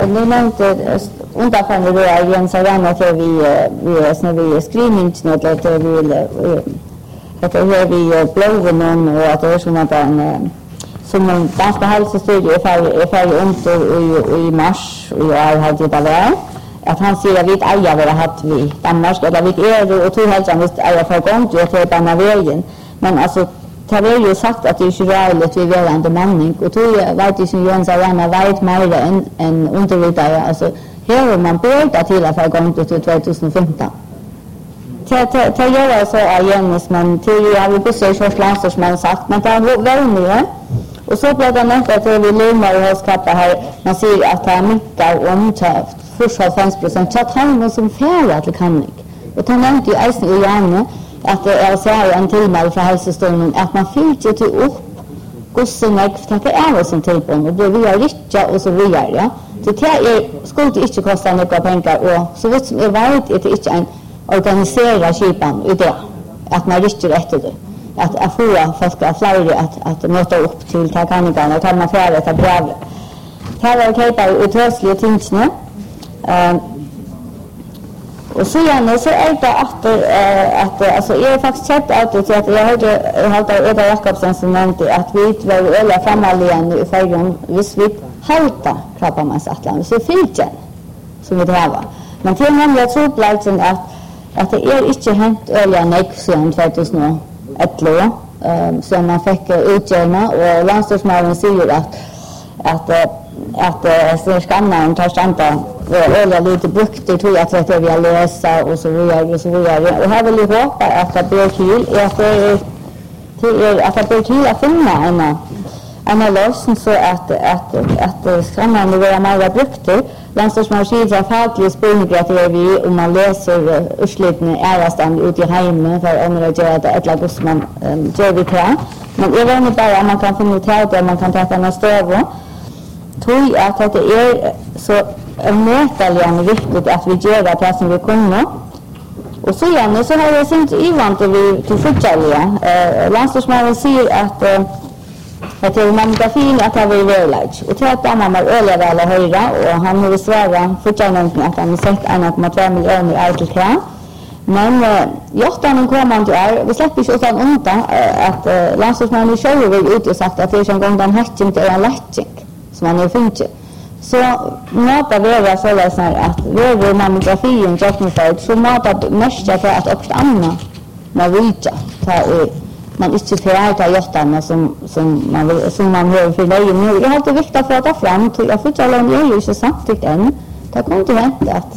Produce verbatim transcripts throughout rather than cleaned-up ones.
Nu nämnde underförande det är igen så gärna till vi vi när vi screening nu att det vi att det är vi bloggen och att det är som att en som en ganska hälsostudie för för ont i i mars och jag hade det där att han säger att vi äger vad hade vi Danmark eller vi är och två hälsan visst äger för gång till att på vägen men alltså det har ju sagt att det är rörligt vi vill en bemanning och tror jag vet ju som Jens gärna vet mer än en undervidare alltså här har man börjat till att för gång till tjugohundrafemton. Det det gör så att Jens men till jag vill precis hos landslagsmän sagt men det är väl mer och så blev det nämnt att vi lämnar hos kappa här man ser att det är mycket om fyrtiofem procent så att han som färdig till kanning och han nämnde ju ägst och gärna att det är så en tillmäl för hälsostunden att man fyllt ju till upp gossen för det är väl som tillbon och det vi är rika och så vidare ja. Så det är skulle inte kosta några pengar och så vet som är värt är det inte en organiserad skipan i det att man riktigt efter det att att få folk att flyga att att möta upp till takangarna och ta man färdigt att brev. Här är det på utrustliga tingsna. Eh och så gärna så är det att äh, att alltså är faktiskt sett att det att jag hörde jag hade Eda Jakobsen som nämnde att vi var öliga framallien i förgång vis vi halta krabbamansatlan så filten som vi har. Men till han jag tror platsen att att det är inte hänt öliga näxen tjugohundraelva eh så man fick utgärna och landslagsmannen säger att att att så skannan tar stanta öliga lite bukter tror jag att det vi har läsa och så vidare och så vidare och här vill jag hoppa att det blir till att det till att det blir till att finna en en lösning så att att att skannan vill ha mer bukter landslagsmannen har faktiskt spänning att det vi om man läser utslutningen är stand ut i hemmen för om det gör det ett lag man gör vi kan men är det bara om man kan få notera det man kan ta en större tror jag att det är så mätaligen viktigt att vi gör det som vi kunde. Och så igen så har jag sett Ivan till vi till fotbollen. Eh landslagsmannen säger att eh, att det är mammografin att det är väldigt. Och tror att mamma öliga väl höra och han har svarat fotbollen att han har sett en komma två miljoner i Alkelkran. Men eh, just när kommer till är vi släpper ju utan onta eh, att eh, landslagsmannen själv vill ut och sagt att det är en gång den hatching till en latching som man har funnit. Så mata vara så läsnar att vår mammografin tekniskt så mata mest för att också anna man vill ta man inte för att göra som som man vill som man har för dig nu jag har det viktigt för att ta fram till jag får tala om det är ju samtidigt än det kommer inte vänta att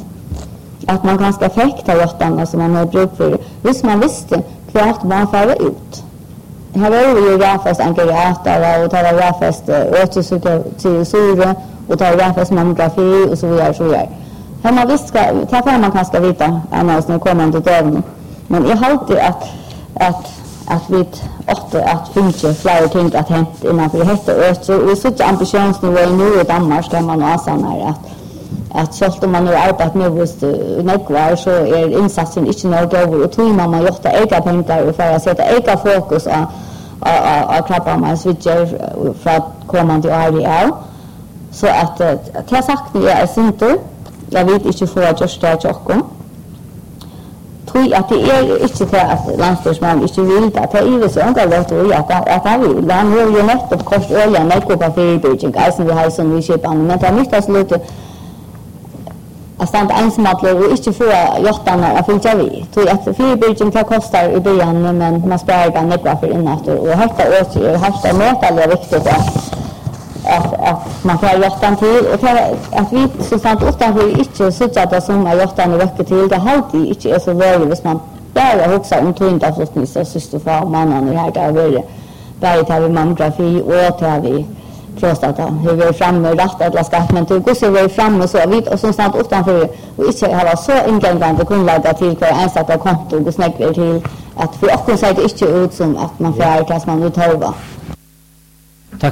att man ganska fäkta göra som man har bruk för hvis man visste kvart man får ut. Här är ju rafast enkelhjärta och tar rafast återsuka till syre och tar rafast mammografi och så vidare så vidare. Här man visst ska ta fram man kan ska vita annars när kommer inte dövning. Men jag har alltid att att att vi åter att finna fler ting att hänt innan för det heter och så vi så ambitionsnivå nu i Danmark kan man asana att att så att man har arbetat med just nekvar så är insatsen inte något över och tror man man gjort ega pengar för att sätta ega fokus på att klappa man switcher för att komma till R D L så att att jag sagt det är inte jag vet inte för att just det också tror att det är inte för att landslagsman inte vill att det är så att det är att att han vill han har ju nettopp kost olja med på Beijing alltså vi har som vi köper men det är mycket slut att stanna ensamatler och inte få hjortarna att fylla vi. Tror att fyrbyggen kan kosta i början men man sparar den nekva för innatter och detta åt hasta mätall är viktigt att, att, att man får hjortan till och att vi så sant utanför inte sitter att det som är hjortan räcker till det alltid inte är så väl hvis man bara huxar om tungt avslutnings och systerfar mannen i här där vi där tar vi mammografi och tar vi prostata hur vi är framme rätt att skatt men till går så vi är framme så vitt och så snart utanför och inte har så ingående kunna lägga till för ensatta konto och snäcker till att för också så är det inte ut som att man får klass man ut halva